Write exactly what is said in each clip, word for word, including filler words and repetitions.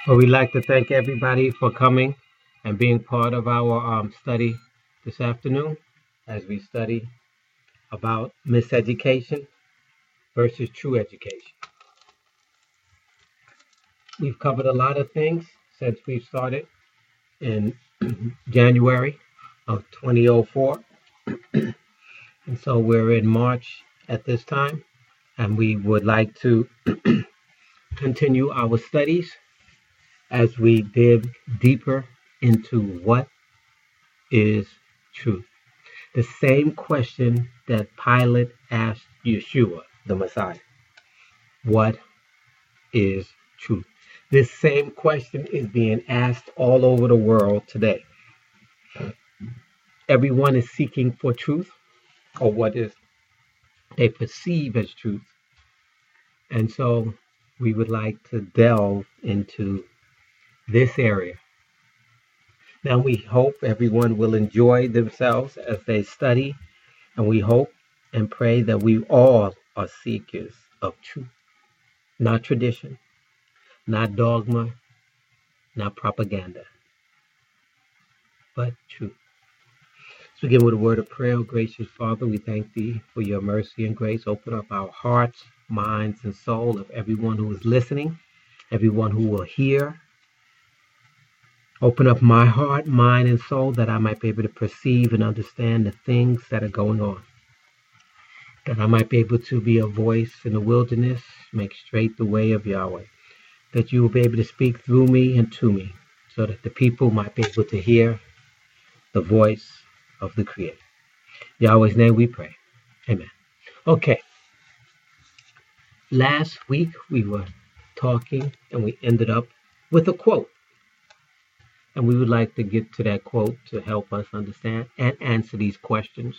Well, we'd like to thank everybody for coming and being part of our um, study this afternoon as we study about miseducation versus true education. We've covered a lot of things since we started in January of twenty oh four. And so we're in March at this time, and we would like to continue our studies as we dig deeper into what is truth. The same question that Pilate asked Yeshua, the Messiah. What is truth? This same question is being asked all over the world today. Everyone is seeking for truth, or what is they perceive as truth. And so we would like to delve into this area. Now we hope everyone will enjoy themselves as they study, and we hope and pray that we all are seekers of truth, not tradition, not dogma, not propaganda, but truth. Let's begin with a word of prayer. Oh, gracious Father, we thank Thee for Your mercy and grace. Open up our hearts, minds, and soul of everyone who is listening, everyone who will hear. Open up my heart, mind, and soul that I might be able to perceive and understand the things that are going on. That I might be able to be a voice in the wilderness, make straight the way of Yahweh. That you will be able to speak through me and to me, so that the people might be able to hear the voice of the Creator. In Yahweh's name we pray. Amen. Okay. Last week we were talking and we ended up with a quote. And we would like to get to that quote to help us understand and answer these questions.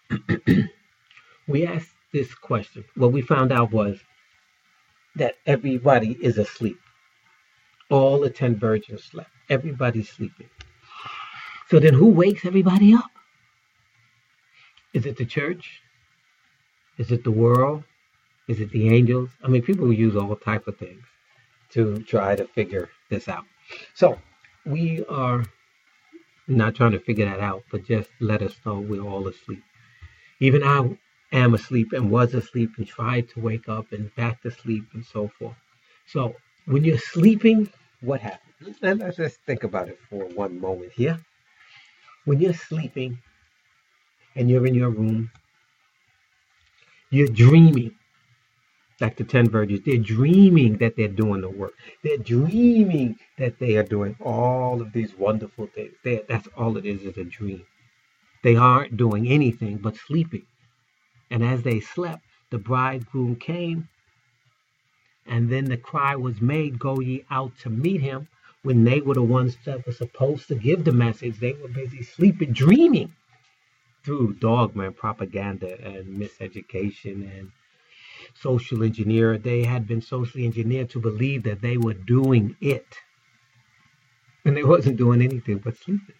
We asked this question. What we found out was that everybody is asleep. All the ten virgins slept. Everybody's sleeping. So then who wakes everybody up? Is it the church? Is it the world? Is it the angels? I mean, people use all type of things to try to figure this out. So we are not trying to figure that out, but just let us know we're all asleep. Even I am asleep and was asleep and tried to wake up and back to sleep and so forth. So when you're sleeping, what happens? Let's just think about it for one moment here. When you're sleeping and you're in your room, you're dreaming. Like the ten virgins, they're dreaming that they're doing the work. They're dreaming that they are doing all of these wonderful things. They, that's all it is, is a dream. They aren't doing anything but sleeping. And as they slept, the bridegroom came, and then the cry was made, go ye out to meet him. When they were the ones that were supposed to give the message, they were busy sleeping, dreaming through dogma and propaganda and miseducation and social engineer. They had been socially engineered to believe that they were doing it. And they wasn't doing anything but sleeping.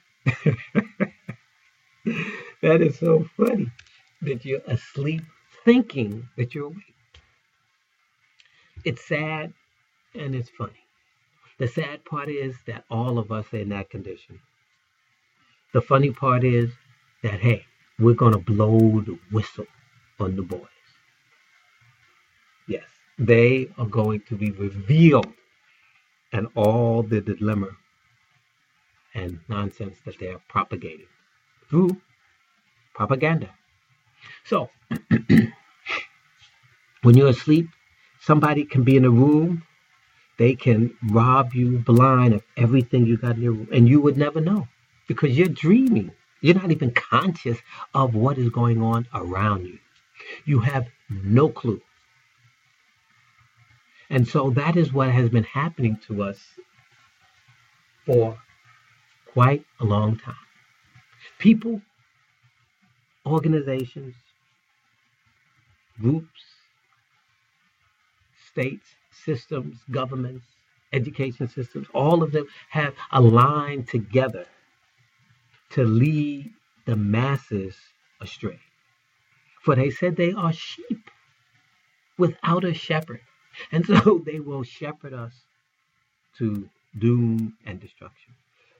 That is so funny that you're asleep thinking that you're awake. It's sad and it's funny. The sad part is that all of us are in that condition. The funny part is that, hey, we're going to blow the whistle on the boys. Yes, they are going to be revealed and all the dilemma and nonsense that they are propagating through propaganda. So, when you're asleep, somebody can be in a room, they can rob you blind of everything you got in your room, and you would never know because you're dreaming. You're not even conscious of what is going on around you. You have no clue. And so that is what has been happening to us for quite a long time. People, organizations, groups, states, systems, governments, education systems, all of them have aligned together to lead the masses astray. For they said they are sheep without a shepherd. And so they will shepherd us to doom, and destruction.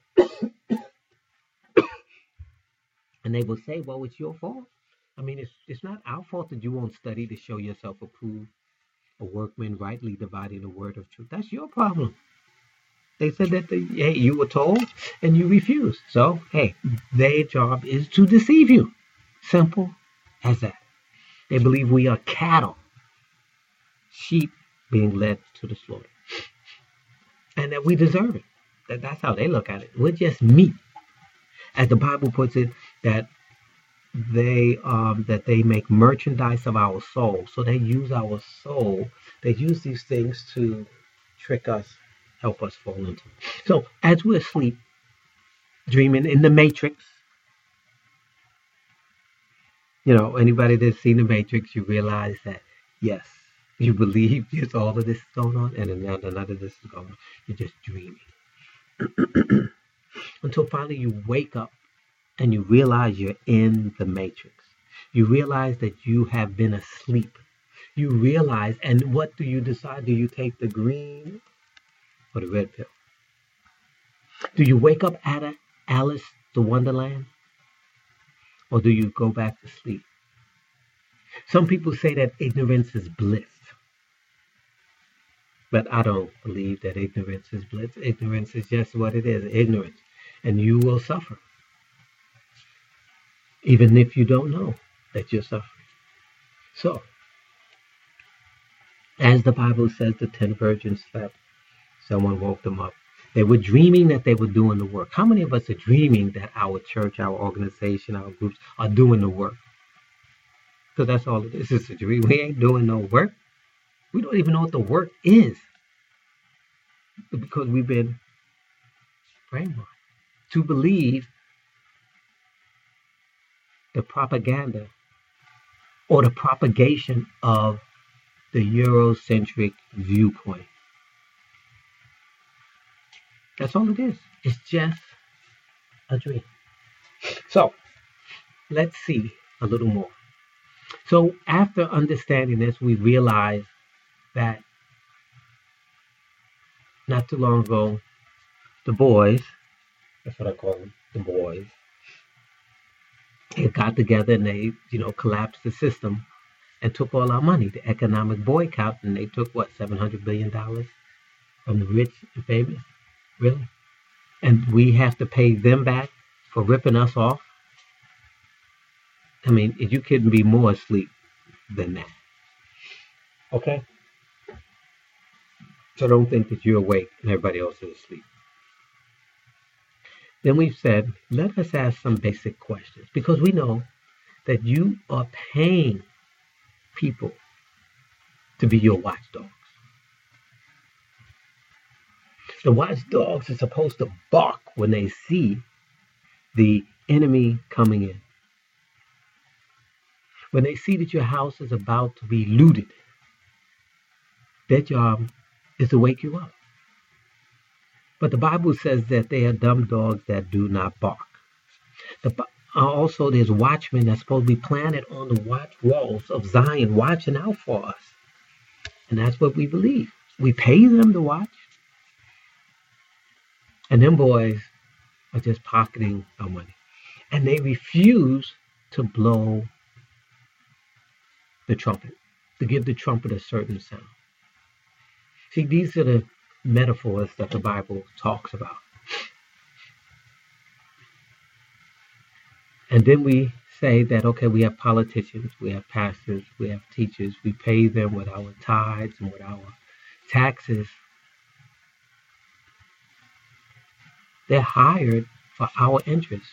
And they will say, well, it's your fault. I mean, it's, it's not our fault that you won't study to show yourself approved, a workman rightly dividing the word of truth. That's your problem. They said that the, hey, you were told and you refused. So, hey, their job is to deceive you. Simple as that. They believe we are cattle, sheep being led to the slaughter, and that we deserve it. That, that's how they look at it. We're just meat. As the Bible puts it, that they um, that they make merchandise of our soul. So they use our soul. They use these things to trick us, help us fall into. So as we're asleep, dreaming in the Matrix, you know, anybody that's seen the Matrix, you realize that yes, you believe yes, all of this is going on, and then none of this is going on. You're just dreaming until finally you wake up and you realize you're in the Matrix. You realize that you have been asleep. You realize, and what do you decide? Do you take the green or the red pill? Do you wake up at a Alice the Wonderland? Or do you go back to sleep? Some people say that ignorance is bliss. But I don't believe that ignorance is bliss. Ignorance is just what it is, ignorance. And you will suffer. Even if you don't know that you're suffering. So, as the Bible says, the ten virgins slept. Someone woke them up. They were dreaming that they were doing the work. How many of us are dreaming that our church, our organization, our groups are doing the work? Because that's all it is. It's a dream. We ain't doing no work. We don't even know what the work is. Because we've been brainwashed to believe the propaganda or the propagation of the Eurocentric viewpoint. That's all it is. It's just a dream. So, let's see a little more. So, after understanding this, we realize that not too long ago, the boys, that's what I call them, the boys, they got together and they, you know, collapsed the system and took all our money, the economic boycott, and they took, what, seven hundred billion dollars from the rich and famous? Really? And we have to pay them back for ripping us off? I mean, you couldn't be more asleep than that. Okay? So don't think that you're awake and everybody else is asleep. Then we've said, let us ask some basic questions. Because we know that you are paying people to be your watchdogs. The watchdogs are supposed to bark when they see the enemy coming in. When they see that your house is about to be looted, their job is to wake you up. But the Bible says that they are dumb dogs that do not bark. The, also, there's watchmen that's supposed to be planted on the watch walls of Zion, watching out for us. And that's what we believe. We pay them to watch. And them boys are just pocketing our money. And they refuse to blow the trumpet, to give the trumpet a certain sound. See, these are the metaphors that the Bible talks about. And then we say that, okay, we have politicians, we have pastors, we have teachers, we pay them with our tithes and with our taxes. They're hired for our interests.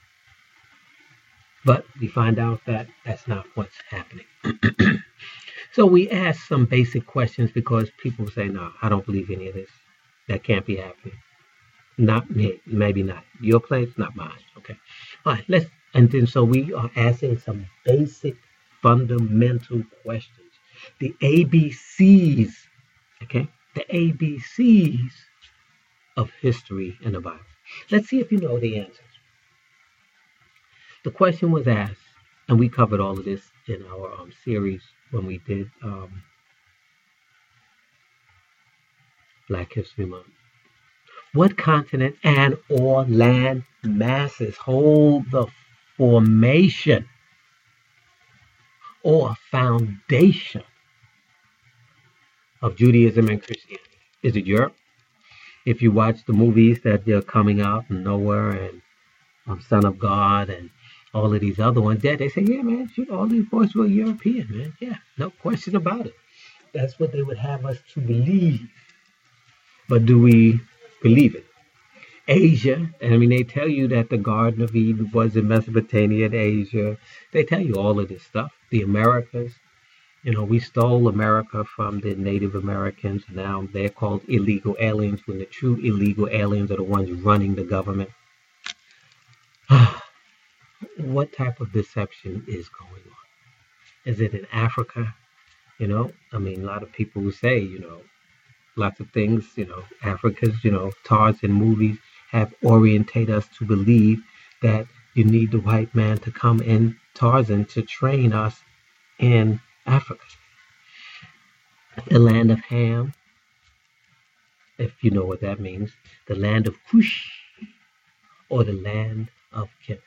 But we find out that that's not what's happening. So we ask some basic questions because people say, no, I don't believe any of this. That can't be happening. Not me, maybe not. Your place, not mine. Okay. All right, let's, and then so we are asking some basic fundamental questions. The A B Cs, okay? The A B Cs of history in the Bible. Let's see if you know the answers. The question was asked, and we covered all of this in our um, series when we did um, Black History Month. What continent and or land masses hold the formation or foundation of Judaism and Christianity? Is it Europe? If you watch the movies that they're coming out, Noah and um, Son of God and all of these other ones, that they say, yeah, man, shoot, all these boys were European, man. Yeah, no question about it. That's what they would have us to believe. But do we believe it? Asia, I mean, they tell you that the Garden of Eden was in Mesopotamia and Asia. They tell you all of this stuff. The Americas, you know, we stole America from the Native Americans. Now they're called illegal aliens when the true illegal aliens are the ones running the government. What type of deception is going on? Is it in Africa? You know, I mean, a lot of people will say, you know, lots of things, you know, Africa's, you know, Tarzan movies have orientated us to believe that you need the white man to come in Tarzan to train us in Africa. The land of Ham, if you know what that means, the land of Cush, or the land of Kim.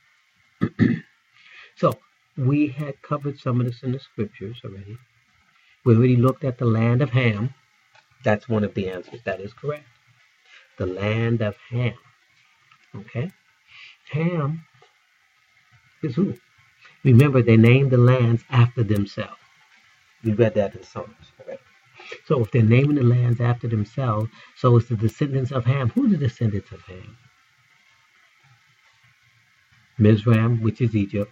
So we had covered some of this in the scriptures already. We already looked at the land of Ham. That's one of the answers. That is correct. The land of Ham. Okay? Ham is who? Remember, they named the lands after themselves. We read that in Psalms. Right? So if they're naming the lands after themselves, so it's the descendants of Ham. Who are the descendants of Ham? Mizraim, which is Egypt.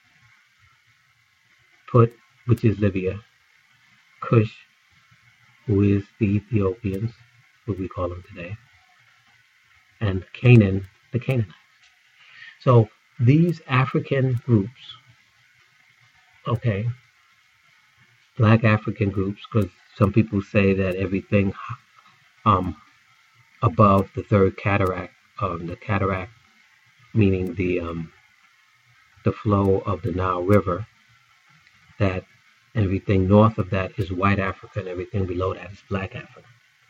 Put, which is Libya. Cush, who is the Ethiopians, what we call them today. And Canaan, the Canaanites. So these African groups, okay, black African groups, because some people say that everything um, above the third cataract, um, the cataract, meaning the um, the flow of the Nile River, that everything north of that is white Africa and everything below that is black Africa.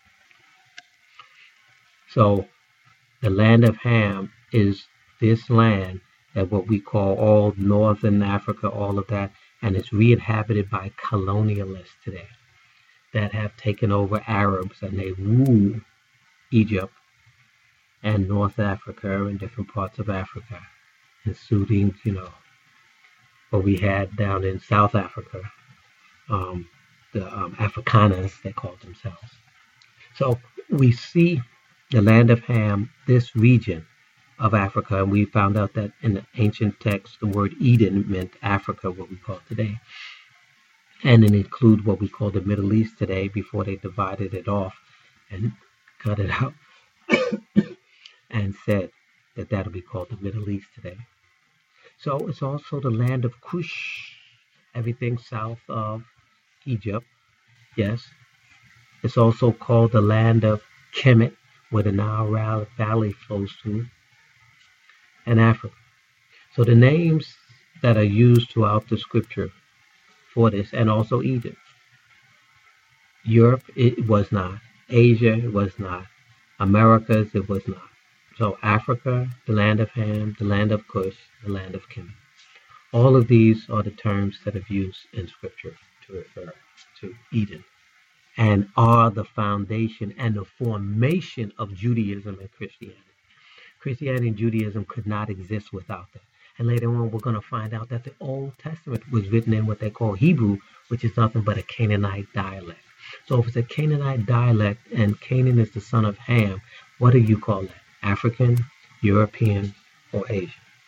So the land of Ham is this land that what we call all northern Africa, all of that, and it's re-inhabited by colonialists today that have taken over Arabs and they rule Egypt and North Africa and different parts of Africa, including, you know, what we had down in South Africa, um, the um, Afrikaners, they called themselves. So we see the land of Ham, this region of Africa, and we found out that in the ancient text, the word Eden meant Africa, what we call today. And it includes what we call the Middle East today before they divided it off and cut it out and said that that'll be called the Middle East today. So it's also the land of Cush, everything south of Egypt, yes. It's also called the land of Kemet, where the Nile Valley flows through, and Africa. So the names that are used throughout the scripture for this, and also Egypt. Europe, it was not. Asia, it was not. Americas, it was not. So Africa, the land of Ham, the land of Cush, the land of Kemet. All of these are the terms that are used in scripture to refer to Eden, and are the foundation and the formation of Judaism and Christianity. Christianity and Judaism could not exist without that. And later on, we're going to find out that the Old Testament was written in what they call Hebrew, which is nothing but a Canaanite dialect. So if it's a Canaanite dialect and Canaan is the son of Ham, what do you call that? African, European, or Asian?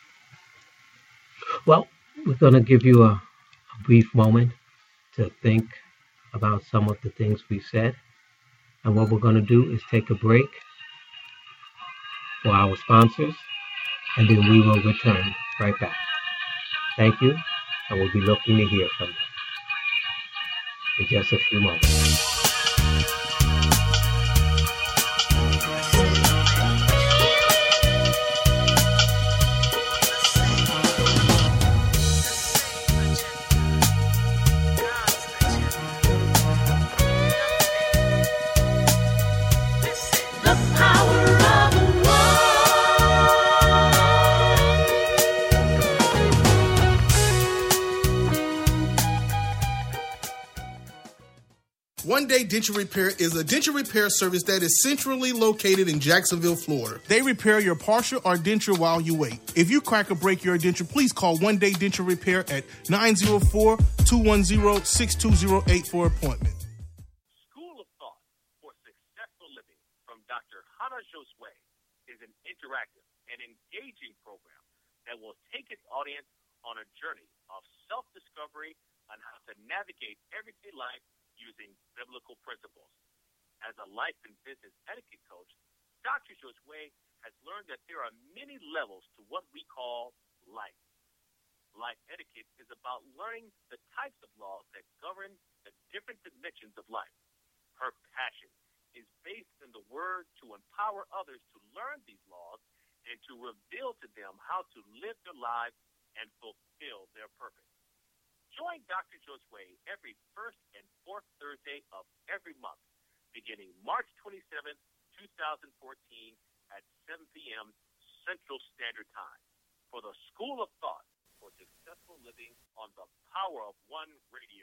Well, we're going to give you a, a brief moment to think about some of the things we said. And what we're going to do is take a break for our sponsors, and then we will return right back. Thank you, and we'll be looking to hear from you in just a few moments. The power Day Denture Repair is a denture repair service that is centrally located in Jacksonville, Florida. They repair your partial or denture while you wait. If you crack or break your denture, please call One Day Denture Repair at nine oh four, two one oh, six two oh eight for appointment. School of Thought for Successful Living from Doctor Hannah Josue is an interactive and engaging program that will take its audience on a journey of self-discovery on how to navigate everyday life using biblical principles. As a life and business etiquette coach, Doctor Josue has learned that there are many levels to what we call life. Life etiquette is about learning the types of laws that govern the different dimensions of life. Her passion is based in the word to empower others to learn these laws and to reveal to them how to live their lives and fulfill their purpose. Join Doctor Josue every first and fourth Thursday of every month, beginning March twenty-seventh, twenty fourteen at seven p.m. Central Standard Time for the School of Thought for Successful Living on the Power of One Radio.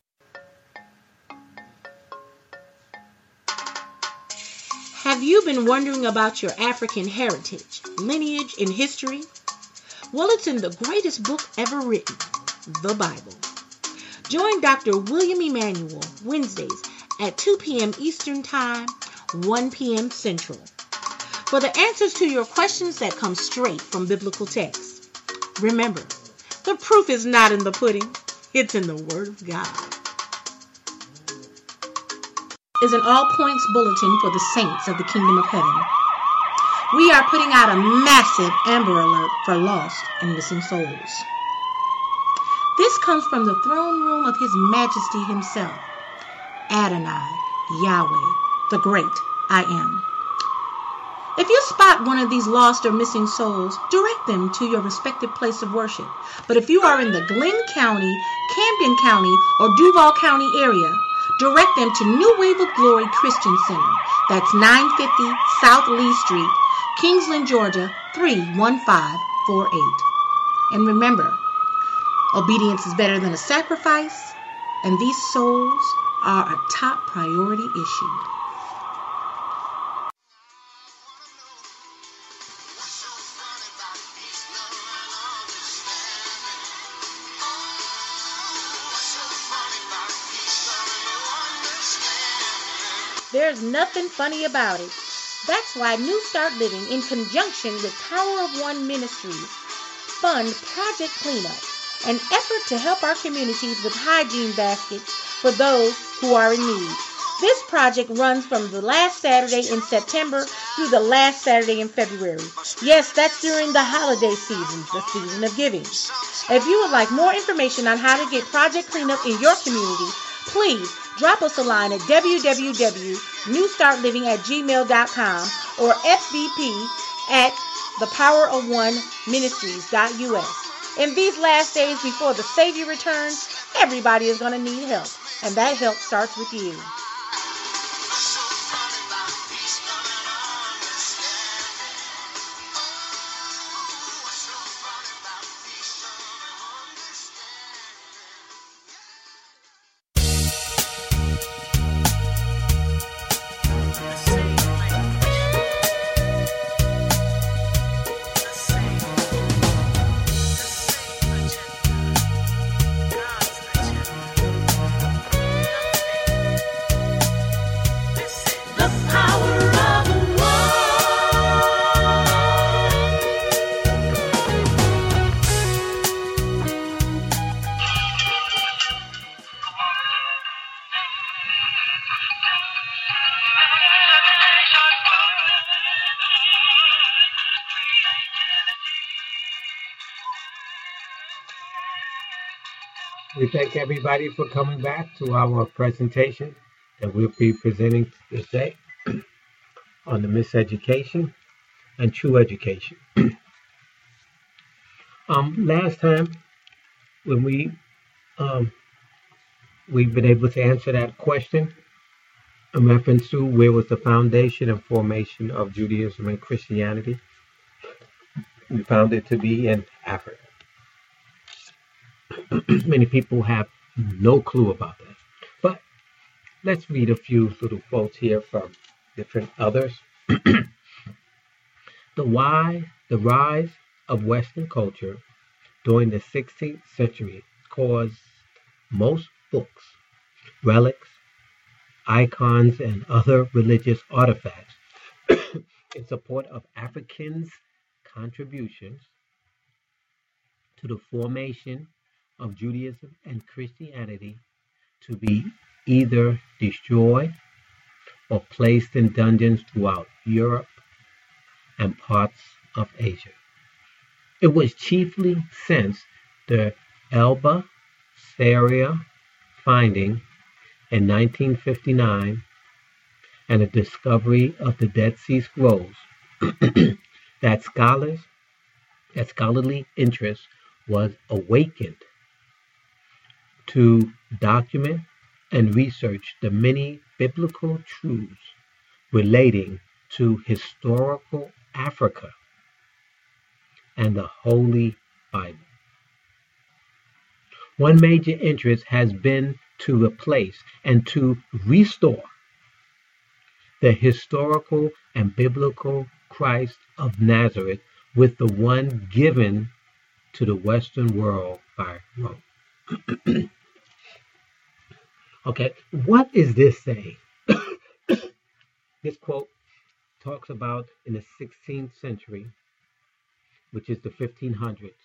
Have you been wondering about your African heritage, lineage, and history? Well, it's in the greatest book ever written, the Bible. Join Doctor William Emanuel Wednesdays at two p.m. Eastern Time, one p.m. Central, for the answers to your questions that come straight from biblical texts. Remember, the proof is not in the pudding, it's in the Word of God. Is an all-points bulletin for the saints of the Kingdom of Heaven. We are putting out a massive Amber Alert for lost and missing souls. This comes from the throne room of His Majesty Himself, Adonai, Yahweh, the great I Am. If you spot one of these lost or missing souls, direct them to your respective place of worship. But if you are in the Glenn County, Camden County, or Duval County area, direct them to New Wave of Glory Christian Center. That's nine fifty South Lee Street, Kingsland, Georgia, three one five four eight. And remember, obedience is better than a sacrifice, and these souls are a top priority issue. There's nothing funny about it. That's why New Start Living, in conjunction with Power of One Ministries, fund Project Cleanup, an effort to help our communities with hygiene baskets for those who are in need. This project runs from the last Saturday in September through the last Saturday in February. Yes, that's during the holiday season, the season of giving. If you would like more information on how to get Project Cleanup in your community, please drop us a line at w w w dot new start living at gmail dot com or f b p at the power of one ministries dot u s. In these last days before the Savior returns, everybody is going to need help, and that help starts with you. We thank everybody for coming back to our presentation that we'll be presenting this day on the miseducation and true education. um, last time, when we um, we've been able to answer that question in reference to where was the foundation and formation of Judaism and Christianity, we found it to be in Africa. Many people have no clue about that. But let's read a few little quotes here from different others. The wise, the rise of Western culture during the sixteenth century caused most books, relics, icons, and other religious artifacts in support of Africans' contributions to the formation of Judaism and Christianity to be either destroyed or placed in dungeons throughout Europe and parts of Asia. It was chiefly since the Elba Syria finding in nineteen fifty-nine and the discovery of the Dead Sea Scrolls that scholars, that scholarly interest was awakened to document and research the many biblical truths relating to historical Africa and the Holy Bible. One major interest has been to replace and to restore the historical and biblical Christ of Nazareth with the one given to the Western world by Rome. Okay, what is this saying? This quote talks about in the sixteenth century, which is the fifteen hundreds,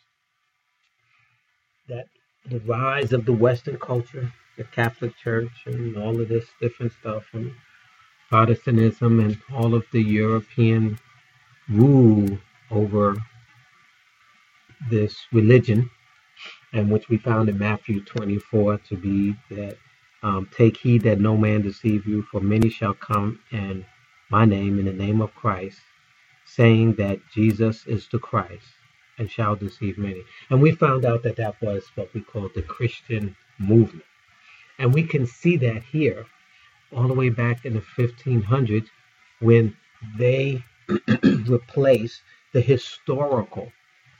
that the rise of the Western culture, the Catholic Church, and all of this different stuff, and Protestantism, and all of the European rule over this religion, and which we found in Matthew twenty-four to be that um, take heed that no man deceive you, for many shall come in my name, in the name of Christ, saying that Jesus is the Christ, and shall deceive many. And we found out that that was what we call the Christian movement. And we can see that here all the way back in the fifteen hundreds when they replaced the historical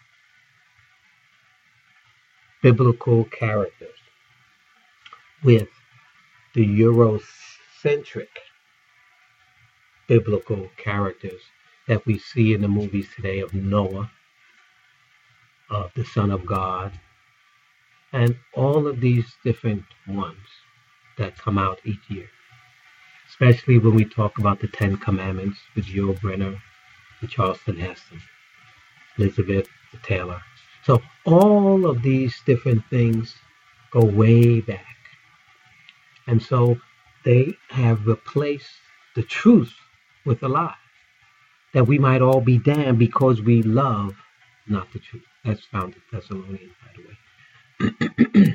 biblical characters with the Eurocentric biblical characters that we see in the movies today of Noah, of the Son of God, and all of these different ones that come out each year. Especially when we talk about the Ten Commandments with Yul Brynner and Charlton Heston, Elizabeth Taylor. So all of these different things go way back. And so they have replaced the truth with a lie, that we might all be damned because we love not the truth. That's found in Thessalonians, by the way.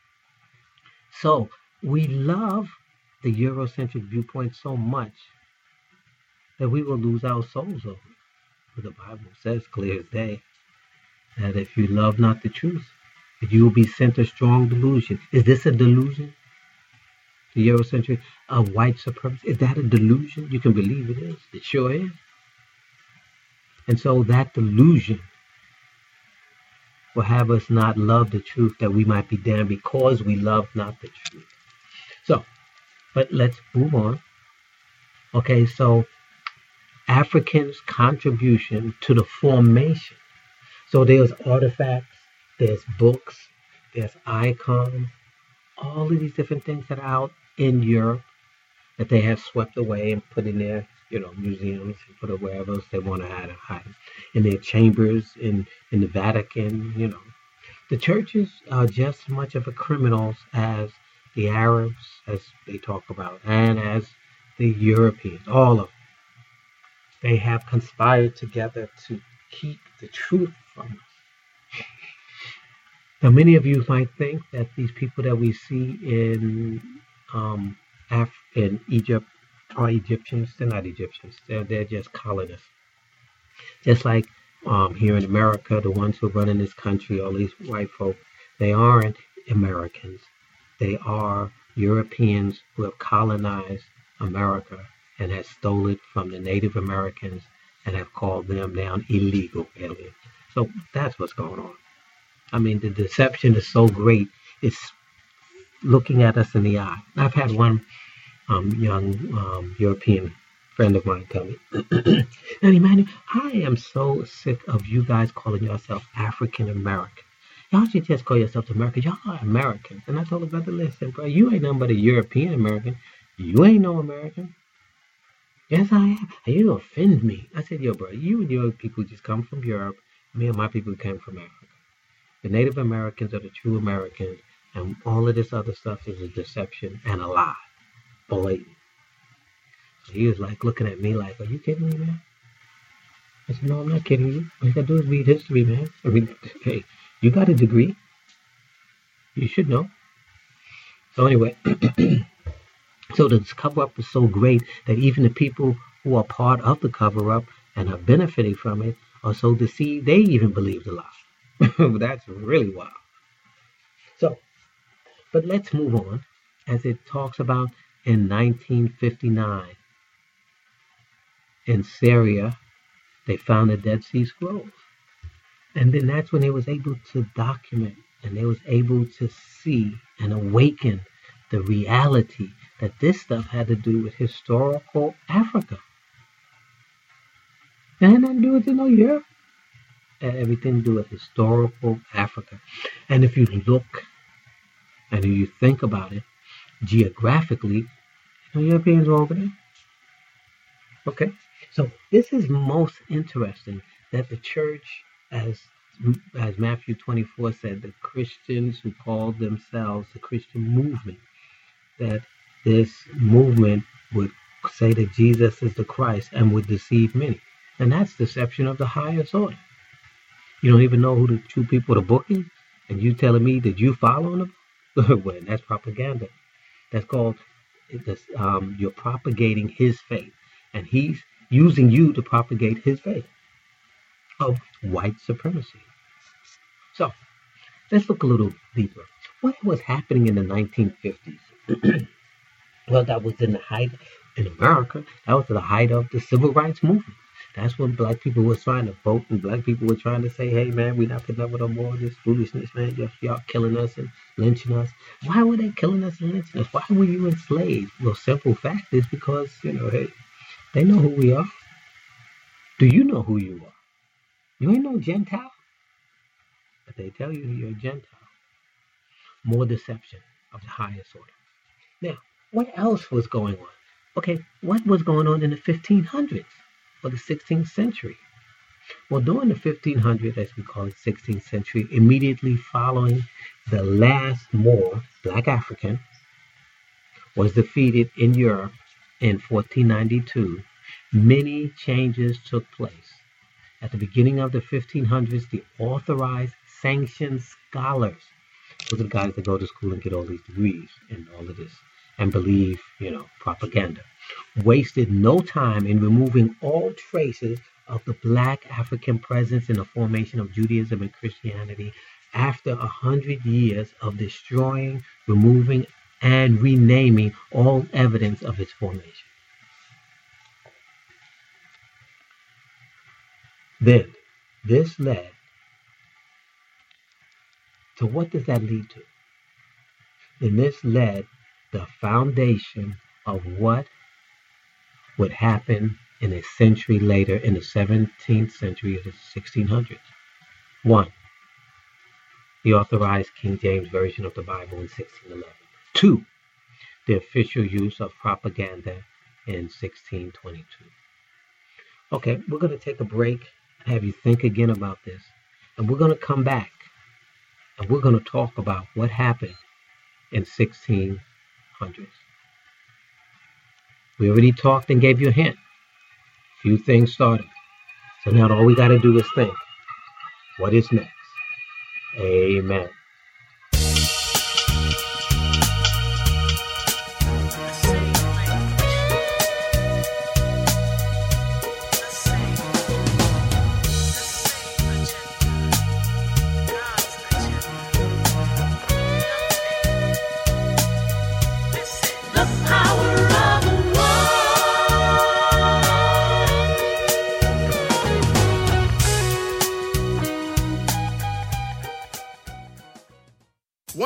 So we love the Eurocentric viewpoint so much that we will lose our souls over it. But the Bible says clear as day that if you love not the truth, that you will be sent a strong delusion. Is this a delusion? The Eurocentric of white supremacy, is that a delusion? You can believe it is. It sure is. And so that delusion will have us not love the truth, that we might be damned because we love not the truth. So, but let's move on. Okay, so Africans' contribution to the formation. So there's artifacts, there's books, there's icons, all of these different things that are out in Europe that they have swept away and put in their, you know, museums and put it wherever else they want to hide, hide them. In their chambers, in, in the Vatican, you know. The churches are just as much of a criminals as the Arabs, as they talk about, and as the Europeans, all of them. They have conspired together to keep the truth from us. Now, many of you might think that these people that we see in um, Af- in Egypt are Egyptians. They're not Egyptians. They're, they're just colonists. Just like um, here in America, the ones who are running this country, all these white folk, they aren't Americans. They are Europeans who have colonized America and have stolen it from the Native Americans and have called them down illegal aliens. So that's what's going on. I mean, the deception is so great, it's looking at us in the eye. I've had one um, young um, European friend of mine tell me, and Emmanuel, I am so sick of you guys calling yourself African American. Y'all should just call yourselves American. Y'all are Americans. And I told the brother, listen, bro, you ain't nothing but a European American. You ain't no American. Yes, I am. And you offend me. I said, yo, bro, you and your people just come from Europe. Me and my people came from Africa. The Native Americans are the true Americans, and all of this other stuff is a deception and a lie. Blatant. So he was like looking at me like, are you kidding me, man? I said, no, I'm not kidding you. All you gotta do is read history, man. I mean, hey, you got a degree. You should know. So anyway, so this cover-up was so great that even the people who are part of the cover-up and are benefiting from it are so deceived they even believe the lie. That's really wild. So, but let's move on as it talks about in nineteen fifty-nine in Syria, they found the Dead Sea Scrolls. And then that's when they was able to document and they was able to see and awaken the reality that this stuff had to do with historical Africa. It had nothing to do with you know, Europe. It had everything to do with historical Africa. And if you look and if you think about it, geographically, you know, Europeans were over there. Okay, so this is most interesting that the church, as as Matthew twenty-four said, the Christians who called themselves the Christian movement, that this movement would say that Jesus is the Christ and would deceive many. And that's deception of the highest order. You don't even know who the true people of the book is, and you telling me that you following them? Well, that's propaganda. That's called, um, you're propagating his faith. And he's using you to propagate his faith of white supremacy. So, let's look a little deeper. What was happening in the nineteen fifties? Well, that was in the height, in America, that was the height of the civil rights movement. That's when black people were trying to vote, and black people were trying to say, hey, man, we're not putting up with no more of this foolishness, man. Y'all, y'all killing us and lynching us. Why were they killing us and lynching us? Why were you enslaved? Well, simple fact is because, you know, hey, they know who we are. Do you know who you are? You ain't no Gentile. But they tell you you're a Gentile. More deception of the highest order. Now, what else was going on? Okay, what was going on in the fifteen hundreds or the sixteenth century? Well, during the fifteen hundreds, as we call it, sixteenth century, immediately following the last Moor, Black African, was defeated in Europe in fourteen ninety-two, many changes took place. At the beginning of the fifteen hundreds, the authorized, sanctioned scholars, those are the guys that go to school and get all these degrees and all of this, and believe, you know, propaganda, wasted no time in removing all traces of the Black African presence in the formation of Judaism and Christianity after a hundred years of destroying, removing, and renaming all evidence of its formation. Then, this led to what does that lead to? Then this led the foundation of what would happen in a century later in the seventeenth century of the sixteen hundreds. One, the authorized King James Version of the Bible in sixteen eleven. Two, the official use of propaganda in sixteen twenty-two. Okay, we're going to take a break, have you think again about this, and we're going to come back and we're going to talk about what happened in sixteen hundreds. We already talked and gave you a hint. Few things started. So now all we got to do is think. What is next? Amen.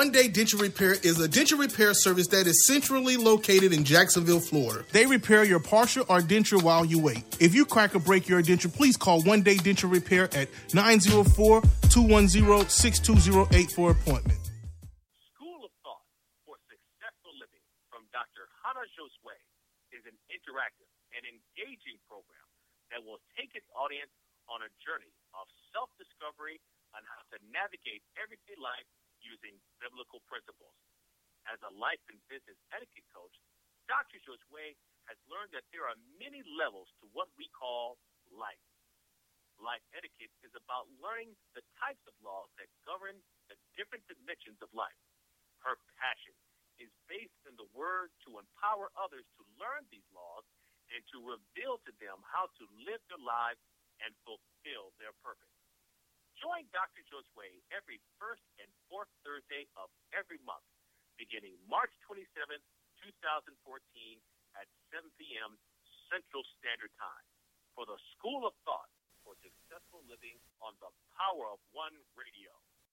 One Day Denture Repair is a denture repair service that is centrally located in Jacksonville, Florida. They repair your partial or denture while you wait. If you crack or break your denture, please call One Day Denture Repair at nine oh four, two one zero, six two zero eight for appointment. School of Thought for Successful Living from Doctor Hana Josue is an interactive and engaging program that will take its audience on a journey of self-discovery on how to navigate everyday life using biblical principles. As a life and business etiquette coach, Doctor Josue has learned that there are many levels to what we call life. Life etiquette is about learning the types of laws that govern the different dimensions of life. Her passion is based in the word to empower others to learn these laws and to reveal to them how to live their lives and fulfill their purpose. Join Doctor Josue every first and fourth Thursday of every month, beginning March twenty-seventh, twenty fourteen at seven p.m. Central Standard Time for the School of Thought for Successful Living on the Power of One Radio.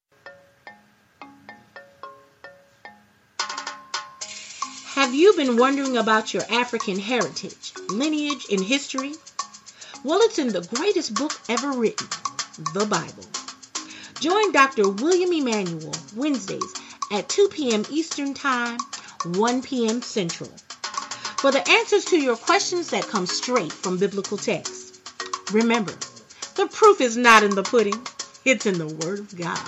Have you been wondering about your African heritage, lineage, and history? Well, it's in the greatest book ever written, the Bible. Join Doctor William Emanuel Wednesdays at two p.m. Eastern Time, one p.m. Central, for the answers to your questions that come straight from biblical texts. Remember, the proof is not in the pudding, it's in the Word of God.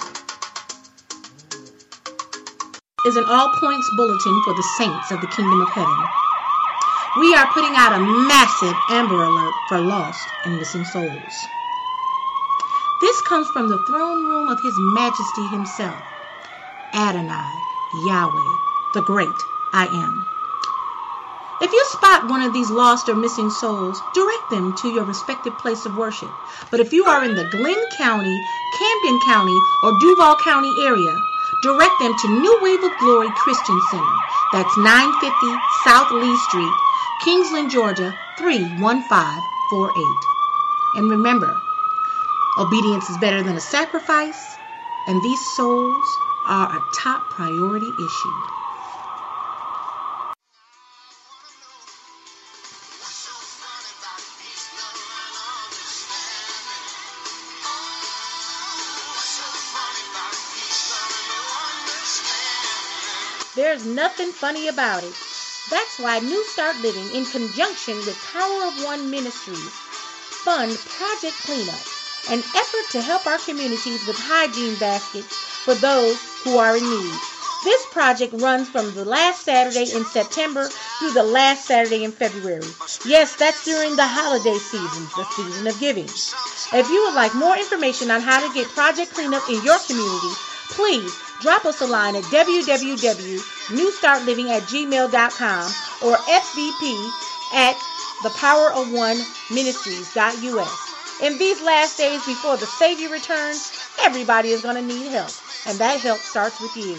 Is an all-points bulletin for the saints of the Kingdom of Heaven. We are putting out a massive Amber Alert for lost and missing souls. This comes from the throne room of His Majesty Himself, Adonai, Yahweh, the great I Am. If you spot one of these lost or missing souls, direct them to your respective place of worship. But if you are in the Glenn County, Camden County, or Duval County area, direct them to New Wave of Glory Christian Center. That's nine fifty South Lee Street, Kingsland, Georgia, three one five four eight. And remember, obedience is better than a sacrifice, and these souls are a top priority issue. There's nothing funny about it. That's why New Start Living, in conjunction with Power of One Ministries, fund Project Cleanup, an effort to help our communities with hygiene baskets for those who are in need. This project runs from the last Saturday in September through the last Saturday in February. Yes, that's during the holiday season, the season of giving. If you would like more information on how to get Project Cleanup in your community, please drop us a line at w w w dot new start living at gmail dot com or S V P at the power of one ministries dot u s. In these last days before the Savior returns, everybody is going to need help, and that help starts with you.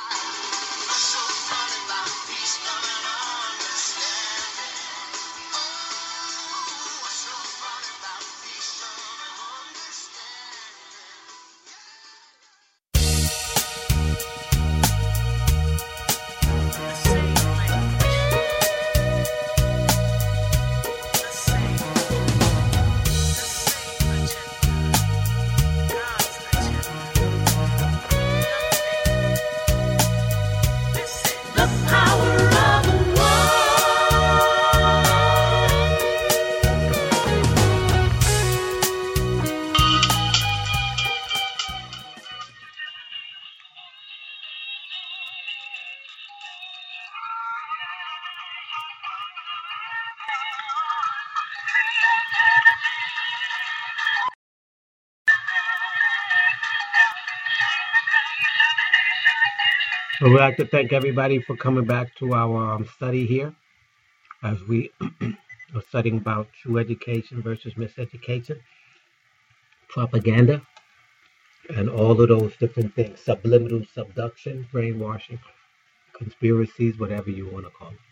Well, we'd like to thank everybody for coming back to our um, study here as we are studying about true education versus miseducation, propaganda, and all of those different things, subliminal subduction, brainwashing, conspiracies, whatever you want to call it.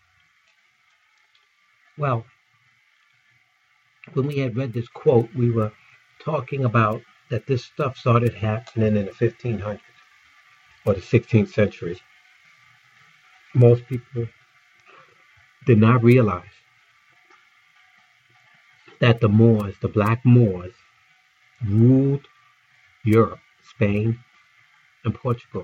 Well, when we had read this quote, we were talking about that this stuff started happening in the fifteen hundreds. or the sixteenth century, most people did not realize that the Moors, the Black Moors, ruled Europe, Spain, and Portugal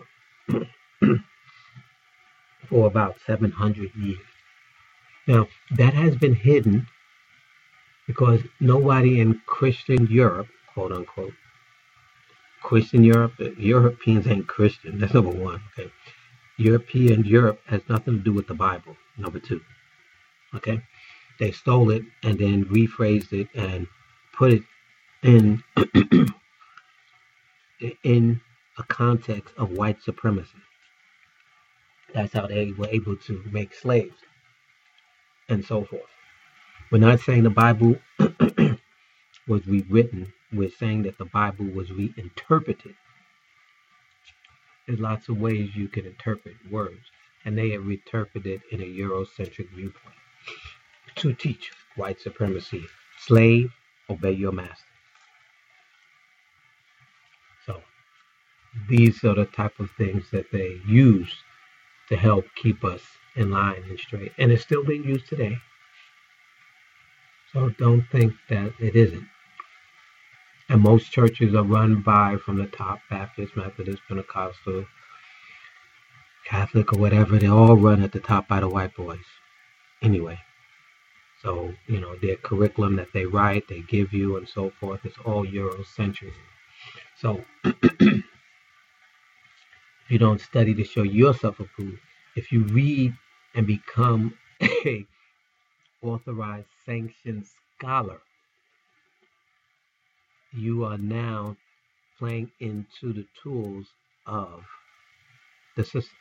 for about seven hundred years. Now, that has been hidden because nobody in Christian Europe, quote unquote, Christian Europe, Europeans ain't Christian. That's number one. Okay, European Europe has nothing to do with the Bible. Number two. Okay, they stole it and then rephrased it and put it in in a context of white supremacy. That's how they were able to make slaves and so forth. We're not saying the Bible was rewritten. We're saying that the Bible was reinterpreted. There's lots of ways you can interpret words, and they have reinterpreted in a Eurocentric viewpoint to teach white supremacy. Slave, obey your master. So these are the type of things that they use to help keep us in line and straight. And it's still being used today. So don't think that it isn't. And most churches are run by, from the top, Baptist, Methodist, Pentecostal, Catholic, or whatever. They all run at the top by the white boys. Anyway. So, you know, their curriculum that they write, they give you, and so forth, is all Eurocentric. So, if you don't study to show yourself approved, if you read and become a authorized, sanctioned scholar, you are now playing into the tools of the system.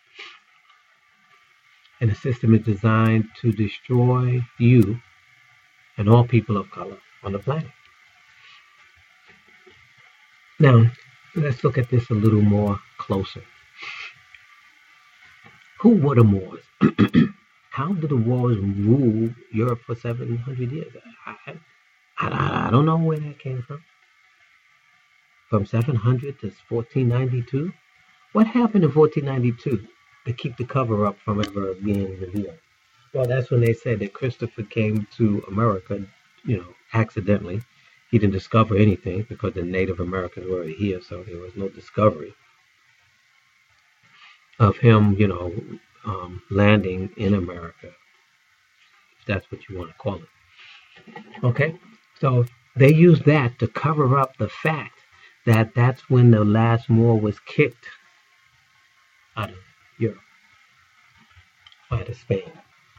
And the system is designed to destroy you and all people of color on the planet. Now, let's look at this a little more closer. Who were the Moors? How did the Moors rule Europe for seven hundred years? I, I, I don't know where that came from. From seven hundred to fourteen ninety-two? What happened in fourteen ninety-two to keep the cover up from ever being revealed? Well, that's when they said that Christopher came to America, you know, accidentally. He didn't discover anything because the Native Americans were already here, so there was no discovery of him, you know, um, landing in America, if that's what you want to call it. Okay, so they used that to cover up the fact that that's when the last Moor was kicked out of Europe, out of Spain.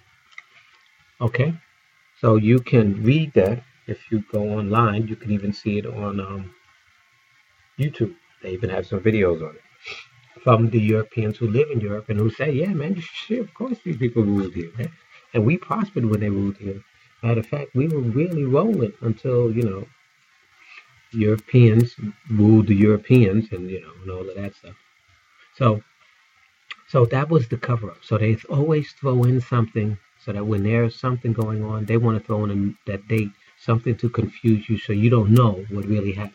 Okay, so you can read that if you go online. You can even see it on um, YouTube. They even have some videos on it from the Europeans who live in Europe and who say, yeah, man, shit, of course these people ruled here, man. And we prospered when they ruled here. Matter of fact, we were really rolling until, you know, Europeans ruled the Europeans and, you know, and all of that stuff. So, so that was the cover-up. So they always throw in something so that when there's something going on, they want to throw in that date, something to confuse you so you don't know what really happened.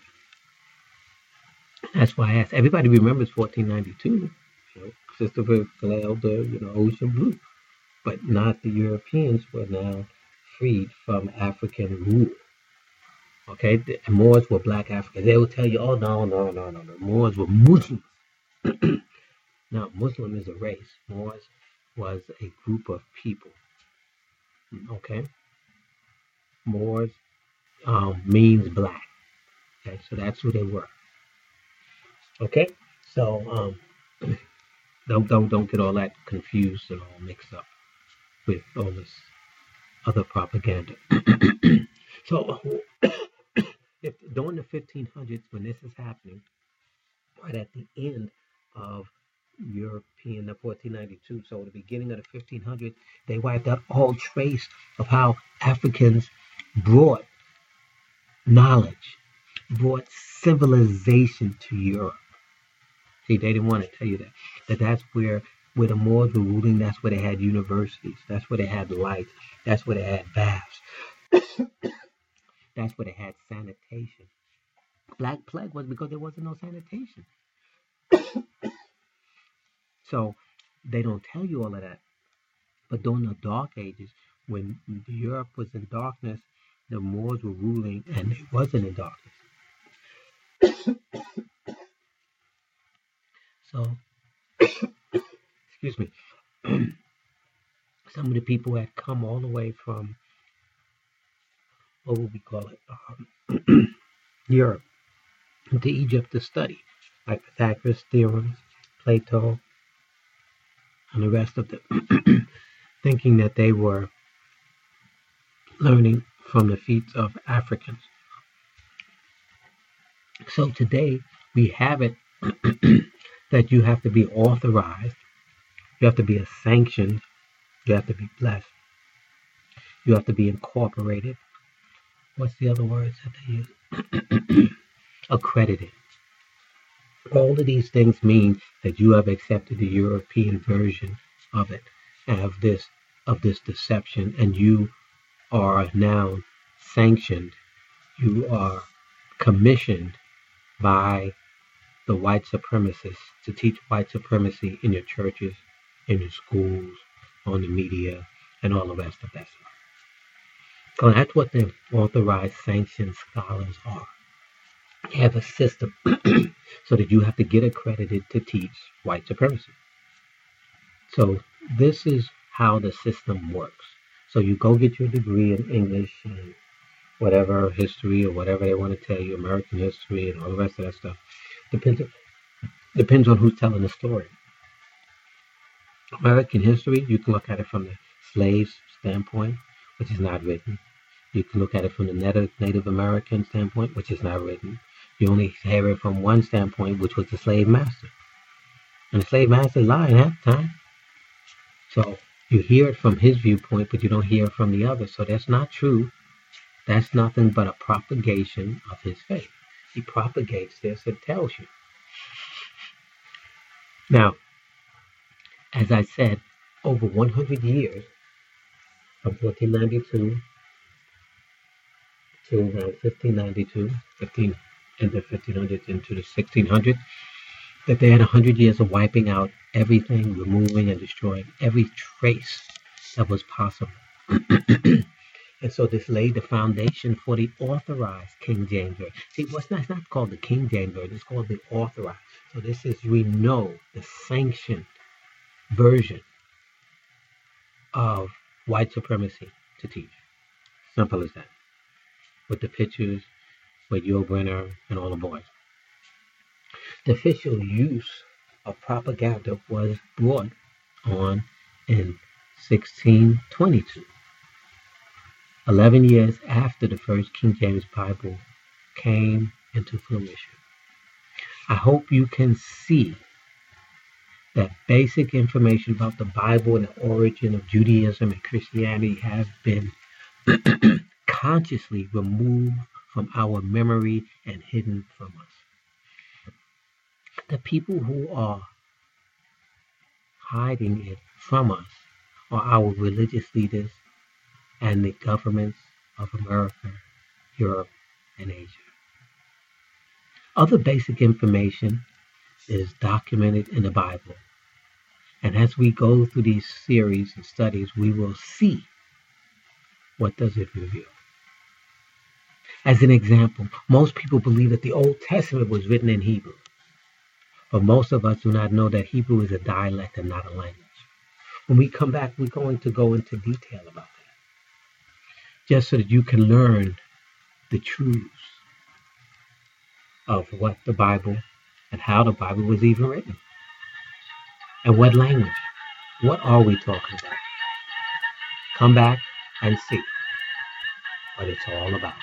That's why I asked. Everybody remembers fourteen ninety-two. You know, Christopher sailed the, you know, ocean blue, but not the Europeans were now freed from African rule. Okay, the Moors were black Africans. They will tell you, oh no, no, no, no, no. Moors were Muslims. Now, Muslim is a race. Moors was a group of people. Okay, Moors um, means black. Okay, so that's who they were. Okay, so um, don't don't don't get all that confused and all mixed up with all this other propaganda. So, if during the fifteen hundreds, when this is happening, right at the end of European, the fourteen ninety-two, so the beginning of the fifteen hundreds, they wiped out all trace of how Africans brought knowledge, brought civilization to Europe. See, they didn't want to tell you that. That that's where, where the Moors were ruling. That's where they had universities. That's where they had lights. That's where they had baths. That's where they had sanitation. Black Plague was because there wasn't no sanitation. So they don't tell you all of that. But during the Dark Ages, when Europe was in darkness, the Moors were ruling, and it wasn't in darkness. So, excuse me, some of the people had come all the way from, what would we call it, um, Europe, into Egypt to study, like Pythagoras' theorems, Plato, and the rest of them, thinking that they were learning from the feet of Africans. So today we have it that you have to be authorized, you have to be a sanctioned, you have to be blessed, you have to be incorporated. What's the other words that they use? Accredited. All of these things mean that you have accepted the European version of it, of this of this deception, and you are now sanctioned, you are commissioned by the white supremacists to teach white supremacy in your churches, in your schools, on the media, and all the rest of that stuff. So that's what the authorized sanctioned scholars are. They have a system so that you have to get accredited to teach white supremacy. So this is how the system works. So you go get your degree in English and whatever, history or whatever they want to tell you, American history and all the rest of that stuff. Depends, depends on who's telling the story. American history, you can look at it from the slaves' standpoint, which is not written. You can look at it from the Native, Native American standpoint, which is not written. You only hear it from one standpoint, which was the slave master. And the slave master is lying half the time. So you hear it from his viewpoint, but you don't hear it from the other. So that's not true. That's nothing but a propagation of his faith. He propagates this and tells you. Now, as I said, over one hundred years, from fourteen ninety-two to around fifteen ninety-two, fifteen into fifteen hundreds into the sixteen hundreds, that they had one hundred years of wiping out everything, removing and destroying every trace that was possible. And so this laid the foundation for the authorized King James Version. See, what's not, it's not called the King James Version, it's called the authorized. So this is, we know, the sanctioned version of white supremacy to teach. Simple as that. With the pictures, with Yul Brynner and all the boys. The official use of propaganda was brought on in sixteen twenty-two. Eleven years after the first King James Bible came into fruition. I hope you can see that basic information about the Bible and the origin of Judaism and Christianity has been consciously removed from our memory and hidden from us. The people who are hiding it from us are our religious leaders and the governments of America, Europe, and Asia. Other basic information is documented in the Bible. And as we go through these series and studies, we will see what does it reveal. As an example, most people believe that the Old Testament was written in Hebrew. But most of us do not know that Hebrew is a dialect and not a language. When we come back, we're going to go into detail about that, just so that you can learn the truths of what the Bible and how the Bible was even written. And what language? What are we talking about? Come back and see what it's all about.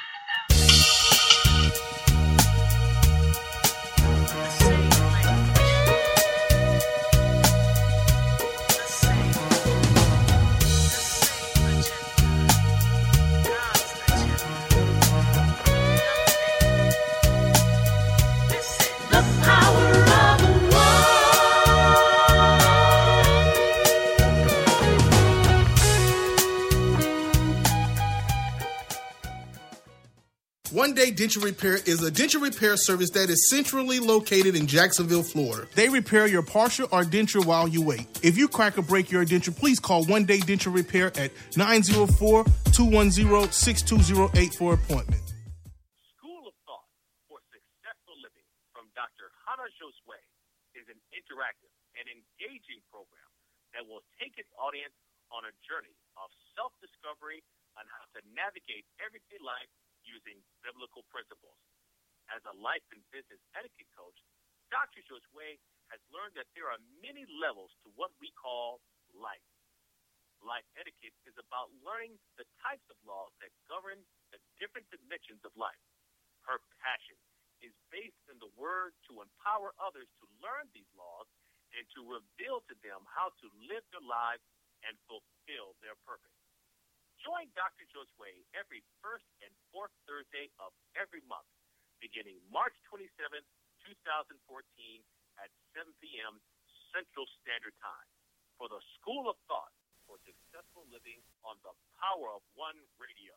One Day Denture Repair is a denture repair service that is centrally located in Jacksonville, Florida. They repair your partial or denture while you wait. If you crack or break your denture, please call One Day Denture Repair at nine oh four, two one zero, six two zero eight for appointment. School of Thought for Successful Living from Doctor Hana Josue is an interactive and engaging program that will take its audience on a journey of self-discovery on how to navigate everyday life using biblical principles. As a life and business etiquette coach, Doctor Josue has learned that there are many levels to what we call life. Life etiquette is about learning the types of laws that govern the different dimensions of life. Her passion is based in the Word to empower others to learn these laws and to reveal to them how to live their lives and fulfill their purpose. Join Doctor Josue every first and fourth Thursday of every month, beginning March twenty-seventh, twenty fourteen at seven p.m. Central Standard Time for the School of Thought for Successful Living on the Power of One Radio.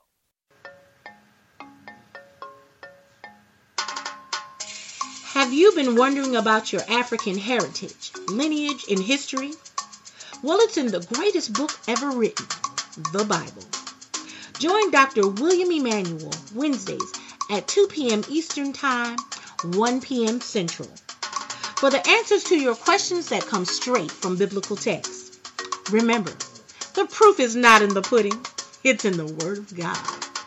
Have you been wondering about your African heritage, lineage, and history? Well, it's in the greatest book ever written, the Bible. Join Doctor William Emanuel Wednesdays at two p.m. Eastern Time, one p.m. Central, for the answers to your questions that come straight from biblical texts. Remember, the proof is not in the pudding, it's in the Word of God.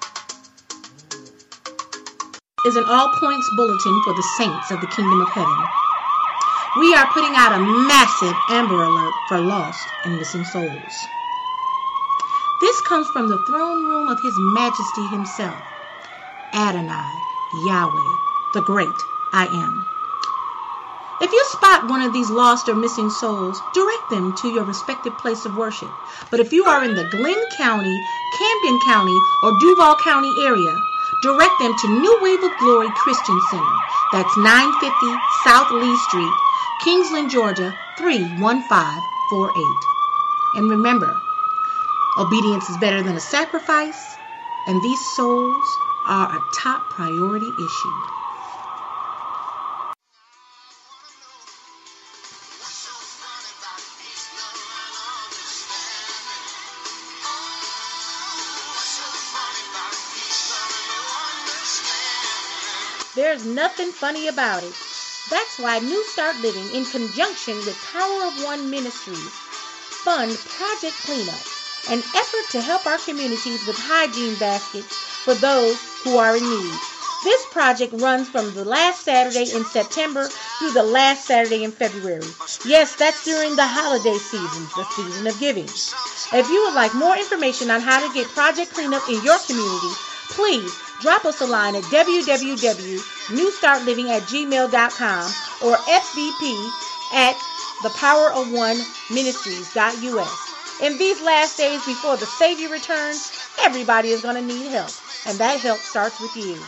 Is an all-points bulletin for the saints of the Kingdom of Heaven. We are putting out a massive Amber Alert for lost and missing souls. This comes from the throne room of His Majesty Himself, Adonai, Yahweh, the great I Am. If you spot one of these lost or missing souls, direct them to your respective place of worship. But if you are in the Glenn County, Camden County, or Duval County area, direct them to New Wave of Glory Christian Center. That's nine fifty South Lee Street, Kingsland, Georgia, three one five four eight. And remember, obedience is better than a sacrifice, and these souls are a top priority issue. There's nothing funny about it. That's why New Start Living, in conjunction with Power of One Ministries, fund Project Cleanup, an effort to help our communities with hygiene baskets for those who are in need. This project runs from the last Saturday in September through the last Saturday in February. Yes, that's during the holiday season, the season of giving. If you would like more information on how to get Project Cleanup in your community, please drop us a line at w w w dot new start living at gmail dot com or f v p at the power of one ministries dot u s. In these last days before the Savior returns, everybody is going to need help, and that help starts with you.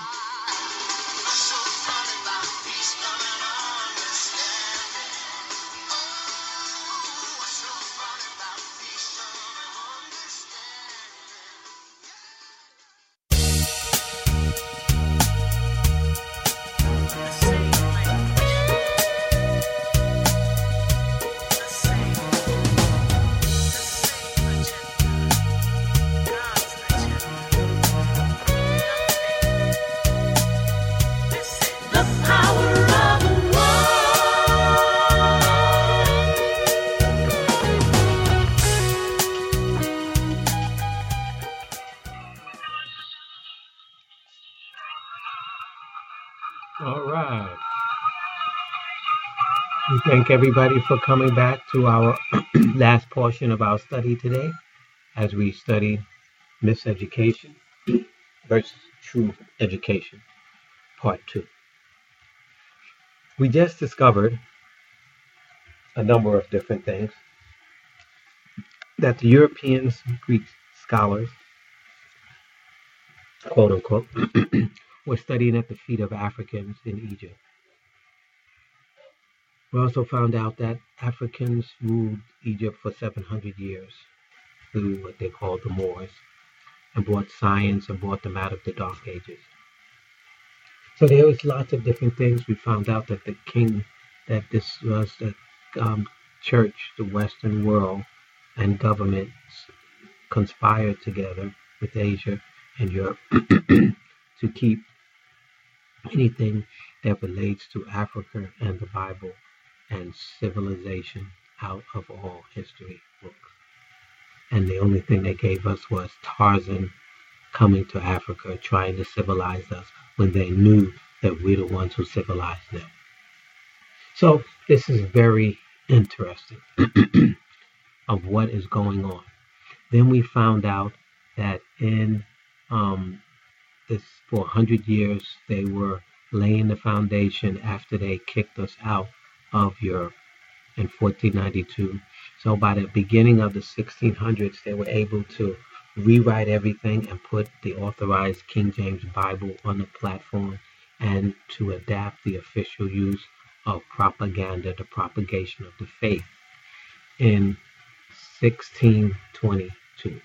All right. We thank everybody for coming back to our last portion of our study today as we study miseducation versus true education, part two. We just discovered a number of different things that the Europeans, Greek scholars, quote unquote, were studying at the feet of Africans in Egypt. We also found out that Africans ruled Egypt for seven hundred years through what they called the Moors, and brought science and brought them out of the Dark Ages. So there was lots of different things. We found out that the king, that this was the um, church, the Western world, and governments conspired together with Asia and Europe to keep anything that relates to Africa and the Bible and civilization out of all history books. And the only thing they gave us was Tarzan coming to Africa, trying to civilize us when they knew that we're the ones who civilized them. So this is very interesting of what is going on. Then we found out that in um, this for a hundred years they were laying the foundation after they kicked us out of Europe in fourteen ninety-two. So by the beginning of the sixteen hundreds, they were able to rewrite everything and put the authorized King James Bible on the platform and to adapt the official use of propaganda, the propagation of the faith in sixteen twenty-two.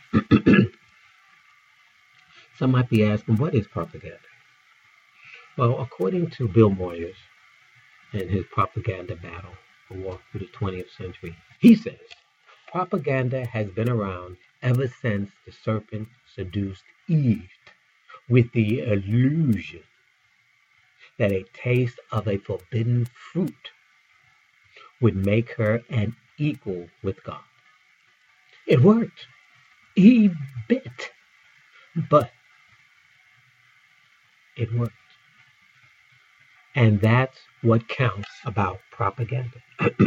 Some might be asking, what is propaganda? Well, according to Bill Moyers and his propaganda battle, A Walk Through the twentieth Century, he says, propaganda has been around ever since the serpent seduced Eve with the illusion that a taste of a forbidden fruit would make her an equal with God. It worked. Eve bit, but it worked. And that's what counts about propaganda.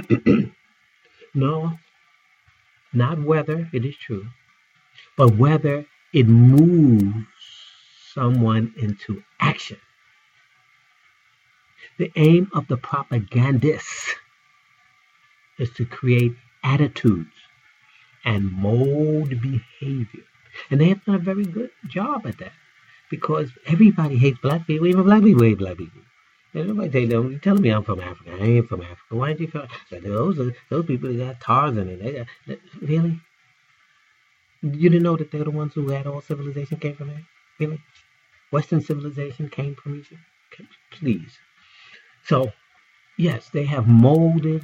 No, not whether it is true, but whether it moves someone into action. The aim of the propagandists is to create attitudes and mold behavior. And they have done a very good job at that because everybody hates black people, even black people hate black people. And nobody tell them, you're telling me I'm from Africa. I ain't from Africa. Why aren't you from Africa? Those are, those people that got Tarzan and they got, really? You didn't know that they're the ones who had all civilization came from there? Really? Western civilization came from Egypt? Please. So, yes, they have molded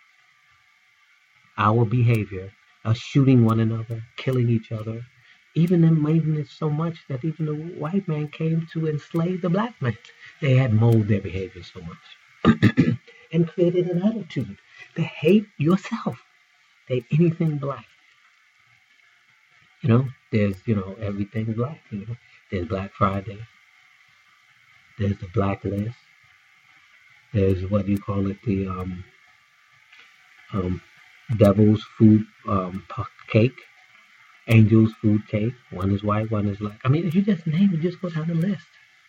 our behavior of shooting one another, killing each other, even them making it so much that even the white man came to enslave the black man. They had molded their behavior so much and created an attitude to hate yourself, to hate anything black. You know, there's, you know, everything black. You know, there's Black Friday. There's the Black List. There's what do you call it? The um, um, Devil's Food um, Cake. Angel's Food Cake. One is white, one is black. I mean, if you just name it, just go down the list.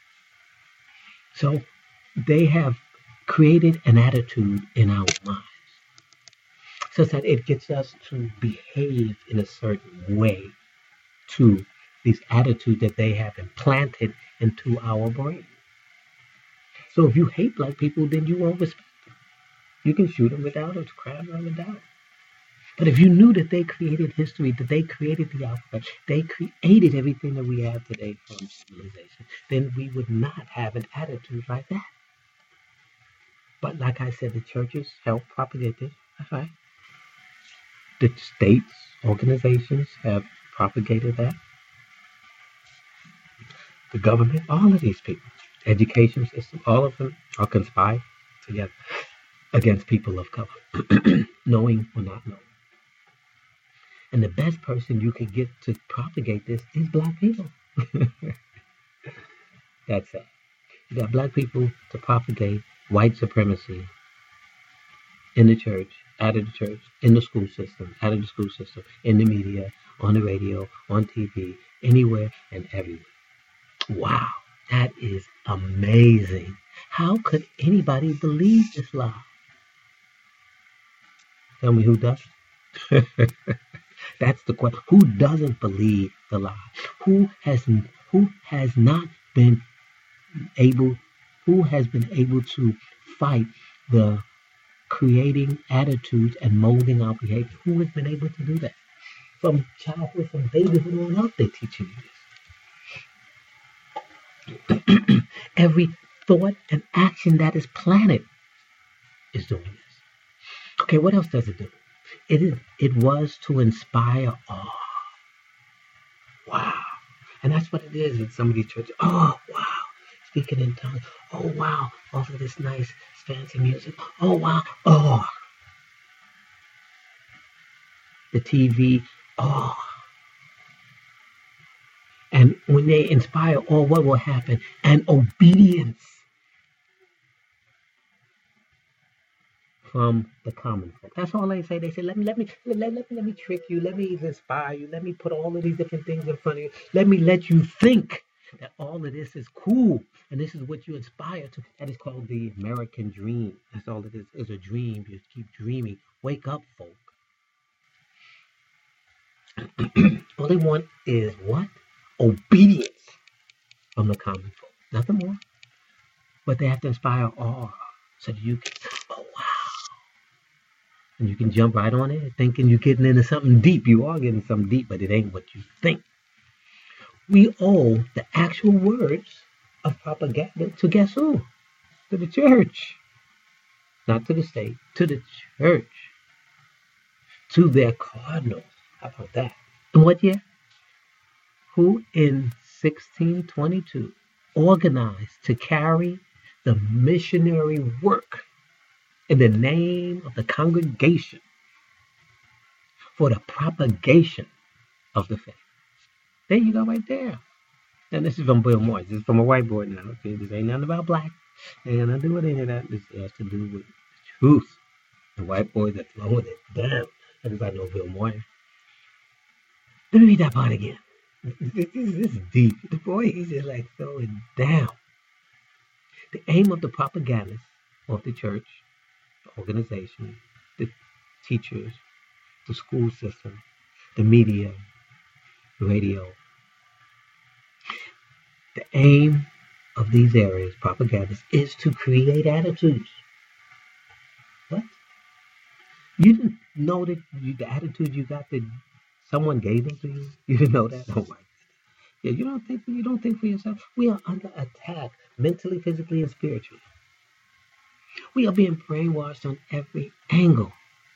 So they have created an attitude in our minds so that it gets us to behave in a certain way to this attitude that they have implanted into our brain. So if you hate black people, then you won't respect them. You can shoot them without a crab or a doubt. But if you knew that they created history, that they created the alphabet, they created everything that we have today from civilization, then we would not have an attitude like that. But like I said, the churches help propagate this. That's right. The states, organizations have propagated that. The government, all of these people, education system, all of them are conspired together against people of color, knowing or not knowing. And the best person you can get to propagate this is black people. That's it. You got black people to propagate white supremacy in the church, out of the church, in the school system, out of the school system, in the media, on the radio, on T V, anywhere and everywhere. Wow, that is amazing. How could anybody believe this lie? Tell me who doesn't. That's the question. Who doesn't believe the lie? Who has who has not been able who has been able to fight the creating attitudes and molding our behavior? Who has been able to do that? From childhood, from babyhood on up, they're teaching you this. Every thought and action that is planted is doing this. Okay, what else does it do? It is, it was to inspire awe. Wow. And that's what it is in some of these churches. Oh, wow. Speaking in tongues. Oh, wow. All of this nice, fancy music. Oh, wow. Oh. The T V. Oh. And when they inspire awe, what will happen? An obedience from the common folk. That's all they say. They say, let me, let me, let, let, let me, let me trick you. Let me inspire you. Let me put all of these different things in front of you. Let me let you think that all of this is cool. And this is what you aspire to. That is called the American dream. That's all it is. It's a dream. You keep dreaming. Wake up, folk. All they want is what? Obedience from the common folk. Nothing more. But they have to inspire awe so that you can, oh, wow. And you can jump right on it thinking you're getting into something deep. You are getting something deep, but it ain't what you think. We owe the actual words of propaganda to guess who? To the church. Not to the state, to the church. To their cardinals. How about that? In what year? Who in sixteen twenty-two organized to carry the missionary work in the name of the congregation for the propagation of the faith. There you go right there. And this is from Bill Moore. This is from a whiteboard now. Okay, this ain't nothing about black. Ain't nothing to do with any of that. This has to do with the truth. The whiteboards are throwing it down. Everybody know Bill Moore. Let me read that part again. This, this, this is deep. The boy, he's just like throwing down. The aim of the propagandists of the church, the organization, the teachers, the school system, the media, the radio. The aim of these areas, propagandists, is to create attitudes. What? You didn't know that you, the attitude you got that someone gave them to you? You didn't know that? Oh my. Yeah, you don't think you don't think for yourself. We are under attack, mentally, physically, and spiritually. We are being brainwashed on every angle.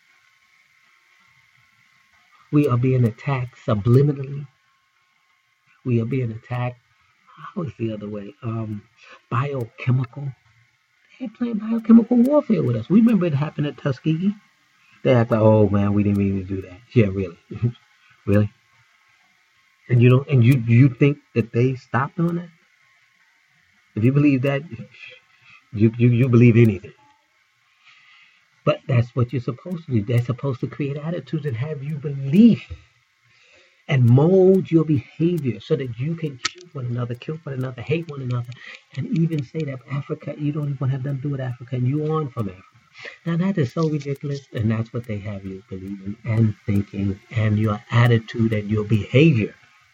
We are being attacked subliminally. We are being attacked. How is the other way? Um, biochemical. They're playing biochemical warfare with us. We remember it happened at Tuskegee. They act like, oh man, we didn't mean to do that. Yeah, really, really. And you don't, and you you think that they stopped doing that? If you believe that, you you you believe anything. But that's what you're supposed to do. They're supposed to create attitudes and have you believe and mold your behavior so that you can kill one another, kill one another, hate one another, and even say that Africa, you don't even have nothing to do with Africa, and you on from Africa. Now that is so ridiculous, and that's what they have you believing and thinking, and your attitude and your behavior.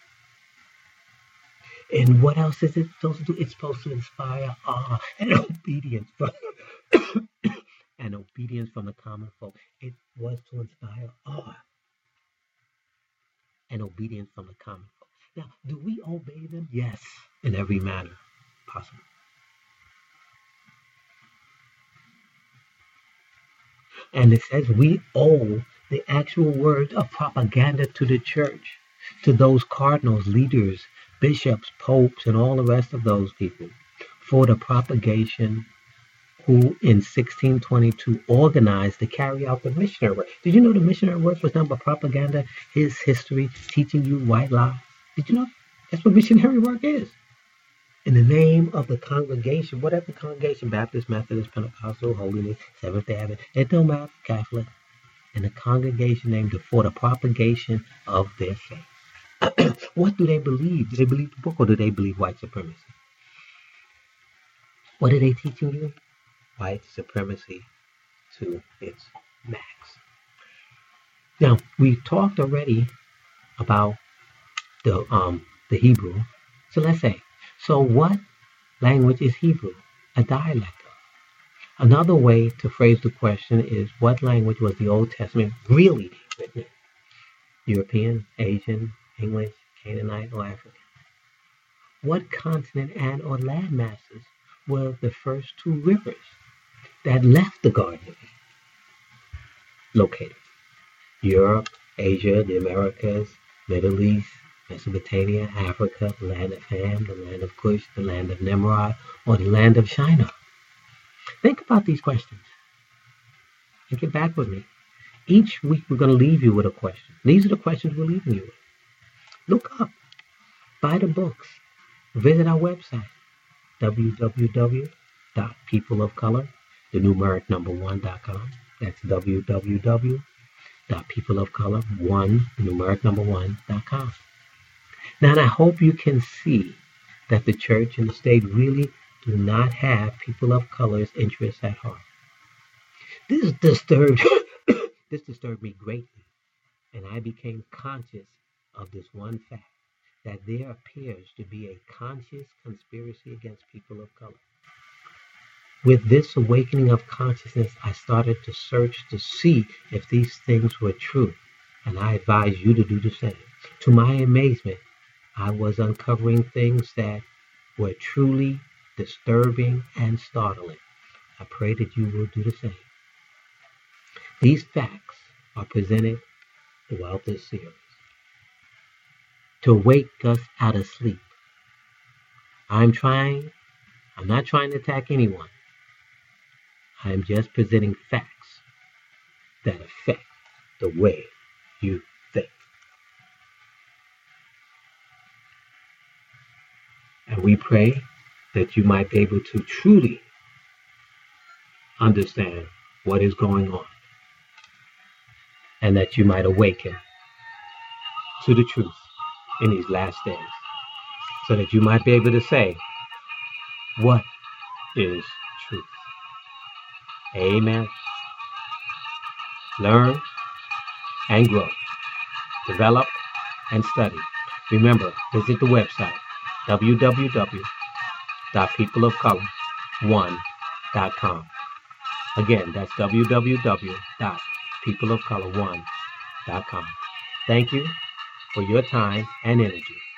And what else is it supposed to do? It's supposed to inspire awe and obedience from and obedience from the common folk. It was to inspire awe and obedience from the common folk. Now, do we obey them? Yes, in every manner possible. And it says we owe the actual words of propaganda to the church, to those cardinals, leaders, bishops, popes, and all the rest of those people for the propagation who in sixteen twenty-two organized to carry out the missionary work. Did you know the missionary work was done by propaganda, his history, teaching you white lies? Did you know? That's what missionary work is. In the name of the congregation, whatever congregation, Baptist, Methodist, Pentecostal, Holiness, Seventh-day Adventist, it don't matter, Catholic, and the congregation named for the propagation of their faith. What do they believe? Do they believe the book or do they believe white supremacy? What are they teaching you? White supremacy to its max. Now, we talked already about the um the Hebrew. So let's say, so what language is Hebrew? A dialect of. Another way to phrase the question is, what language was the Old Testament really written in? European, Asian, English, Canaanite, or African? What continent and or land masses were the first two rivers that left the Garden of Eden, located Europe, Asia, the Americas, Middle East, Mesopotamia, Africa, the land of Ham, the land of Cush, the land of Nimrod, or the land of Shinar. Think about these questions and get back with me. Each week we're going to leave you with a question. These are the questions we're leaving you with. Look up, buy the books, visit our website, w w w dot people of color, the numeric number one dot com. That's w w w dot people of color one, the numeric number one dot com. Now, and I hope you can see that the church and the state really do not have people of color's interests at heart. This disturbed, this disturbed me greatly, and I became conscious of this one fact, that there appears to be a conscious conspiracy against people of color. With this awakening of consciousness, I started to search to see if these things were true, and I advise you to do the same. To my amazement, I was uncovering things that were truly disturbing and startling. I pray that you will do the same. These facts are presented throughout this series to wake us out of sleep. I'm trying, I'm not trying to attack anyone. I am just presenting facts that affect the way you think. And we pray that you might be able to truly understand what is going on, and that you might awaken to the truth in these last days, so that you might be able to say, what is truth? Amen. Learn and grow. Develop and study. Remember, visit the website, w w w dot people of color one dot com. Again, that's w w w dot people of color one dot com. Thank you for your time and energy.